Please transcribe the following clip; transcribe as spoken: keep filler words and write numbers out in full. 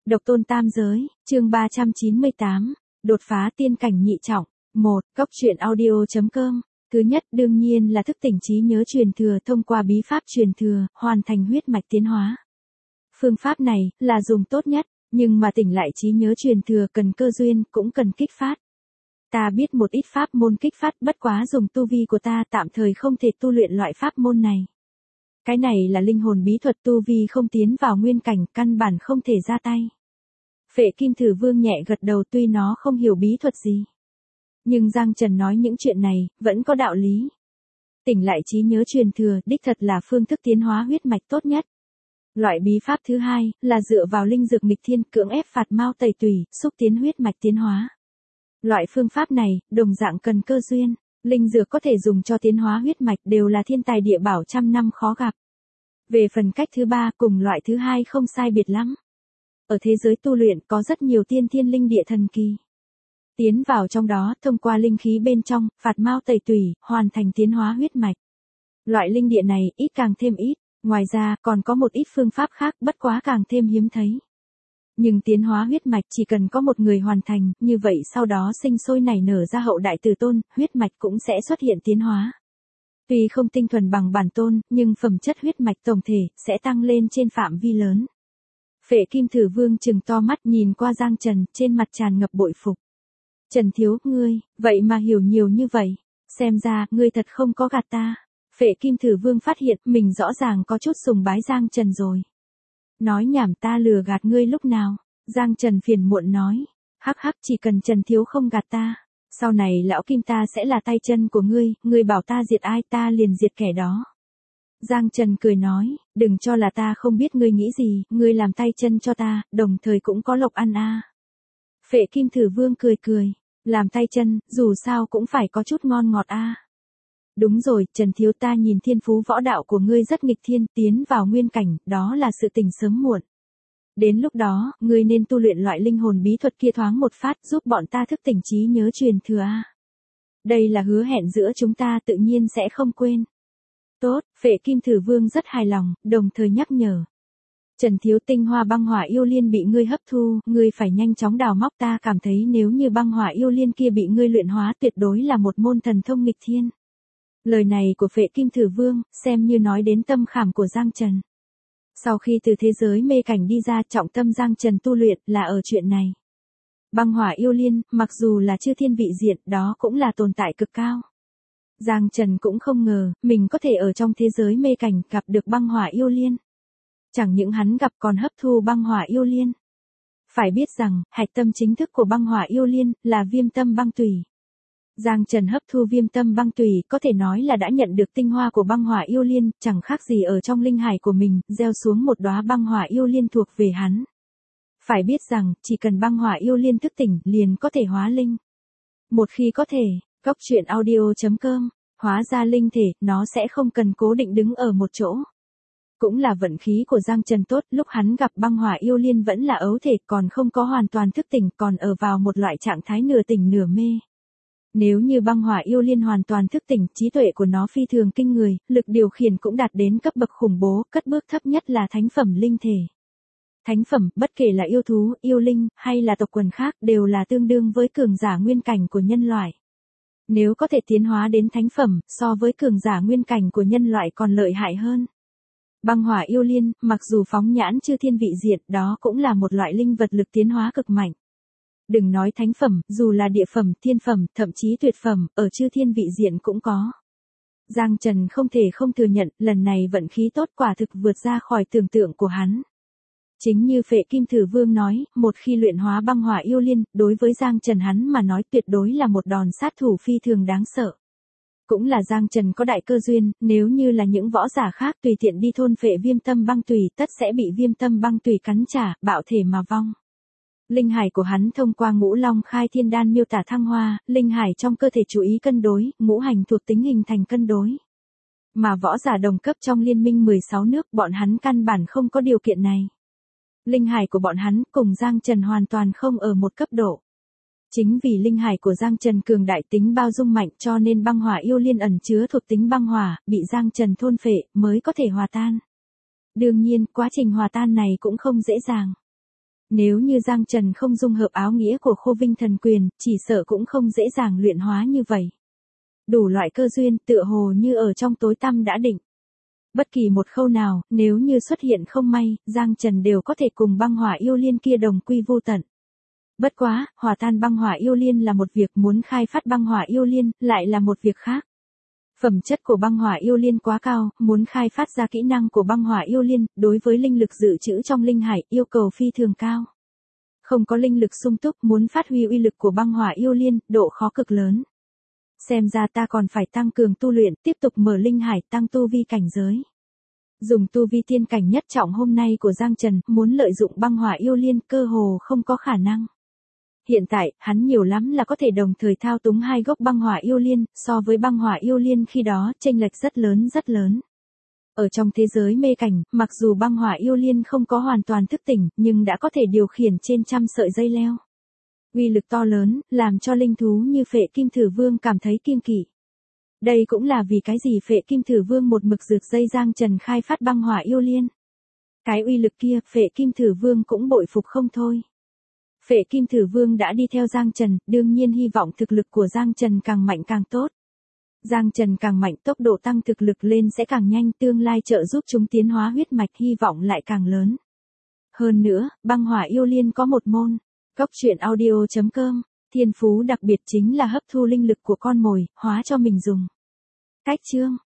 Độc tôn tam giới, chương ba trăm chín mươi tám, đột phá tiên cảnh nhị trọng. một. Cốc truyện audio chấm com. Thứ nhất đương nhiên là thức tỉnh trí nhớ truyền thừa thông qua bí pháp truyền thừa, hoàn thành huyết mạch tiến hóa. Phương pháp này là dùng tốt nhất, nhưng mà tỉnh lại trí nhớ truyền thừa cần cơ duyên, cũng cần kích phát. Ta biết một ít pháp môn kích phát, bất quá dùng tu vi của ta tạm thời không thể tu luyện loại pháp môn này. Cái này là linh hồn bí thuật, tu vi không tiến vào nguyên cảnh, căn bản không thể ra tay. Phệ Kim Thử Vương nhẹ gật đầu, tuy nó không hiểu bí thuật gì. Nhưng Giang Trần nói những chuyện này, vẫn có đạo lý. Tỉnh lại trí nhớ truyền thừa, đích thật là phương thức tiến hóa huyết mạch tốt nhất. Loại bí pháp thứ hai, là dựa vào linh dược nghịch thiên, cưỡng ép phạt mao tẩy tùy, xúc tiến huyết mạch tiến hóa. Loại phương pháp này, đồng dạng cần cơ duyên. Linh dược có thể dùng cho tiến hóa huyết mạch đều là thiên tài địa bảo trăm năm khó gặp. Về phần cách thứ ba, cùng loại thứ hai không sai biệt lắm. Ở thế giới tu luyện có rất nhiều tiên thiên linh địa thần kỳ. Tiến vào trong đó, thông qua linh khí bên trong, phạt mao tẩy tùy, hoàn thành tiến hóa huyết mạch. Loại linh địa này, ít càng thêm ít. Ngoài ra, còn có một ít phương pháp khác, bất quá càng thêm hiếm thấy. Nhưng tiến hóa huyết mạch chỉ cần có một người hoàn thành, như vậy sau đó sinh sôi nảy nở ra hậu đại tử tôn, huyết mạch cũng sẽ xuất hiện tiến hóa. Tuy không tinh thuần bằng bản tôn, nhưng phẩm chất huyết mạch tổng thể sẽ tăng lên trên phạm vi lớn. Phệ Kim Thử Vương trừng to mắt nhìn qua Giang Trần, trên mặt tràn ngập bội phục. Trần thiếu, ngươi, vậy mà hiểu nhiều như vậy, xem ra, ngươi thật không có gạt ta. Phệ Kim Thử Vương phát hiện mình rõ ràng có chút sùng bái Giang Trần rồi. Nói nhảm, ta lừa gạt ngươi lúc nào? Giang Trần phiền muộn nói. Hắc hắc, chỉ cần Trần thiếu không gạt ta, sau này lão Kim ta sẽ là tay chân của ngươi, ngươi bảo ta diệt ai ta liền diệt kẻ đó. Giang Trần cười nói, đừng cho là ta không biết ngươi nghĩ gì, ngươi làm tay chân cho ta, đồng thời cũng có lộc ăn a. À. Phệ Kim Thử Vương cười cười, làm tay chân, dù sao cũng phải có chút ngon ngọt a. À. Đúng rồi, Trần thiếu, ta nhìn thiên phú võ đạo của ngươi rất nghịch thiên, tiến vào nguyên cảnh, đó là sự tình sớm muộn. Đến lúc đó, ngươi nên tu luyện loại linh hồn bí thuật kia thoáng một phát, giúp bọn ta thức tỉnh trí nhớ truyền thừa a. Đây là hứa hẹn giữa chúng ta, tự nhiên sẽ không quên. Tốt, Phệ Kim Thử Vương rất hài lòng, đồng thời nhắc nhở. Trần thiếu, tinh hoa băng hỏa yêu liên bị ngươi hấp thu, ngươi phải nhanh chóng đào móc, ta cảm thấy nếu như băng hỏa yêu liên kia bị ngươi luyện hóa tuyệt đối là một môn thần thông nghịch thiên. Lời này của Phệ Kim Thử Vương, xem như nói đến tâm khảm của Giang Trần. Sau khi từ thế giới mê cảnh đi ra, trọng tâm Giang Trần tu luyện là ở chuyện này. Băng hỏa yêu liên, mặc dù là chư thiên vị diện, đó cũng là tồn tại cực cao. Giang Trần cũng không ngờ, mình có thể ở trong thế giới mê cảnh gặp được băng hỏa yêu liên. Chẳng những hắn gặp còn hấp thu băng hỏa yêu liên. Phải biết rằng, hạch tâm chính thức của băng hỏa yêu liên, là viêm tâm băng tùy. Giang Trần hấp thu viêm tâm băng tùy, có thể nói là đã nhận được tinh hoa của băng hỏa yêu liên, chẳng khác gì ở trong linh hải của mình, gieo xuống một đóa băng hỏa yêu liên thuộc về hắn. Phải biết rằng, chỉ cần băng hỏa yêu liên thức tỉnh, liền có thể hóa linh. Một khi có thể, cốc truyện audio chấm com, hóa ra linh thể, nó sẽ không cần cố định đứng ở một chỗ. Cũng là vận khí của Giang Trần tốt, lúc hắn gặp băng hỏa yêu liên vẫn là ấu thể, còn không có hoàn toàn thức tỉnh, còn ở vào một loại trạng thái nửa tỉnh nửa mê. Nếu như băng hỏa yêu liên hoàn toàn thức tỉnh, trí tuệ của nó phi thường kinh người, lực điều khiển cũng đạt đến cấp bậc khủng bố, cất bước thấp nhất là thánh phẩm linh thể. Thánh phẩm, bất kể là yêu thú, yêu linh, hay là tộc quần khác, đều là tương đương với cường giả nguyên cảnh của nhân loại. Nếu có thể tiến hóa đến thánh phẩm, so với cường giả nguyên cảnh của nhân loại còn lợi hại hơn. Băng hỏa yêu liên, mặc dù phóng nhãn chư thiên vị diện, đó cũng là một loại linh vật lực tiến hóa cực mạnh. Đừng nói thánh phẩm, dù là địa phẩm, thiên phẩm, thậm chí tuyệt phẩm, ở chư thiên vị diện cũng có. Giang Trần không thể không thừa nhận, lần này vận khí tốt quả thực vượt ra khỏi tưởng tượng của hắn. Chính như Phệ Kim Thử Vương nói, một khi luyện hóa băng hỏa yêu liên, đối với Giang Trần hắn mà nói tuyệt đối là một đòn sát thủ phi thường đáng sợ. Cũng là Giang Trần có đại cơ duyên, nếu như là những võ giả khác tùy tiện đi thôn phệ viêm tâm băng tùy, tất sẽ bị viêm tâm băng tùy cắn trả, bạo thể mà vong. Linh hải của hắn thông qua ngũ long khai thiên đan miêu tả thăng hoa, linh hải trong cơ thể chú ý cân đối, ngũ hành thuộc tính hình thành cân đối. Mà võ giả đồng cấp trong liên minh mười sáu nước, bọn hắn căn bản không có điều kiện này. Linh hải của bọn hắn cùng Giang Trần hoàn toàn không ở một cấp độ. Chính vì linh hải của Giang Trần cường đại, tính bao dung mạnh, cho nên băng hỏa yêu liên ẩn chứa thuộc tính băng hỏa, bị Giang Trần thôn phệ, mới có thể hòa tan. Đương nhiên, quá trình hòa tan này cũng không dễ dàng. Nếu như Giang Trần không dung hợp áo nghĩa của Khô Vinh Thần Quyền, chỉ sợ cũng không dễ dàng luyện hóa như vậy. Đủ loại cơ duyên tựa hồ như ở trong tối tăm đã định. Bất kỳ một khâu nào, nếu như xuất hiện không may, Giang Trần đều có thể cùng băng hỏa yêu liên kia đồng quy vô tận. Bất quá, hòa tan băng hỏa yêu liên là một việc, muốn khai phát băng hỏa yêu liên, lại là một việc khác. Phẩm chất của băng hỏa yêu liên quá cao, muốn khai phát ra kỹ năng của băng hỏa yêu liên, đối với linh lực dự trữ trong linh hải, yêu cầu phi thường cao. Không có linh lực sung túc, muốn phát huy uy lực của băng hỏa yêu liên, độ khó cực lớn. Xem ra ta còn phải tăng cường tu luyện, tiếp tục mở linh hải, tăng tu vi cảnh giới. Dùng tu vi tiên cảnh nhất trọng hôm nay của Giang Trần, muốn lợi dụng băng hỏa yêu liên cơ hồ không có khả năng. Hiện tại, hắn nhiều lắm là có thể đồng thời thao túng hai gốc băng hỏa yêu liên, so với băng hỏa yêu liên khi đó, chênh lệch rất lớn rất lớn. Ở trong thế giới mê cảnh, mặc dù băng hỏa yêu liên không có hoàn toàn thức tỉnh, nhưng đã có thể điều khiển trên trăm sợi dây leo. Uy lực to lớn, làm cho linh thú như Phệ Kim Thử Vương cảm thấy kiêng kỵ. Đây cũng là vì cái gì Phệ Kim Thử Vương một mực rược dây Giang Trần khai phát băng hỏa yêu liên. Cái uy lực kia, Phệ Kim Thử Vương cũng bội phục không thôi. Phệ Kim Thử Vương đã đi theo Giang Trần, đương nhiên hy vọng thực lực của Giang Trần càng mạnh càng tốt. Giang Trần càng mạnh, tốc độ tăng thực lực lên sẽ càng nhanh, tương lai trợ giúp chúng tiến hóa huyết mạch, hy vọng lại càng lớn. Hơn nữa, băng hỏa yêu liên có một môn, Cốc truyện audio chấm com, thiên phú đặc biệt chính là hấp thu linh lực của con mồi, hóa cho mình dùng. Cách chương